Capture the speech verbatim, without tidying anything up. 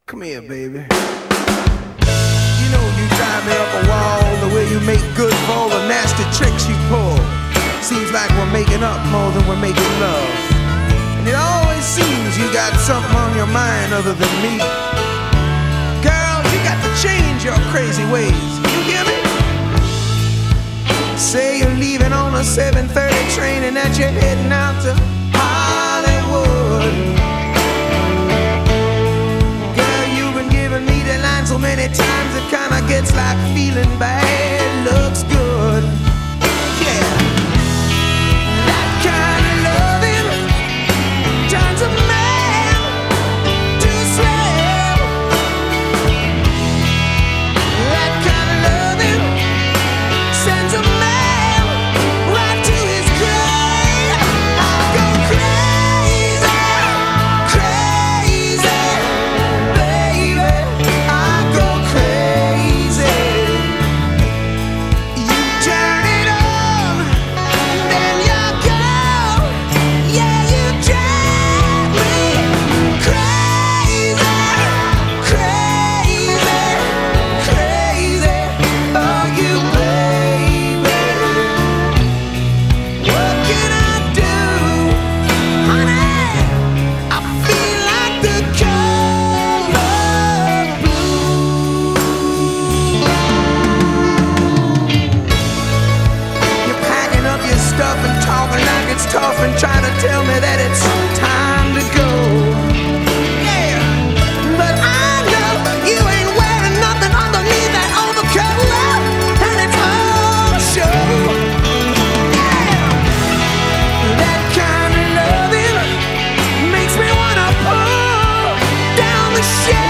Come here, baby. You know you drive me up a wall, the way you make good for all the nasty tricks you pull. Seems like we're making up more than we're making love. And it always seems you got something on your mind other than me. Girl, you got to change your crazy ways. You hear me? Say you're leaving on a seven thirty train and that you're heading out to Hollywood. Girl, you've been giving me the line so many times it kinda gets like feeling bad looks good. Yeah, that kind of loving turns a man to a slave. That kind of loving sends a man right to his grave. I go crazy, crazy, baby. I go crazy. You turn it on, then you go. Yeah, you drive me crazy, crazy, crazy. Oh, you baby. What can I do, honey? I feel like the color blue. You're packing up your stuff and talking like it's tough and trying to tell me that it's time to go. Yeah, but I know you ain't wearing nothing underneath that overcoat, and it's all show. Yeah, that kind of loving makes me wanna pull down the shade.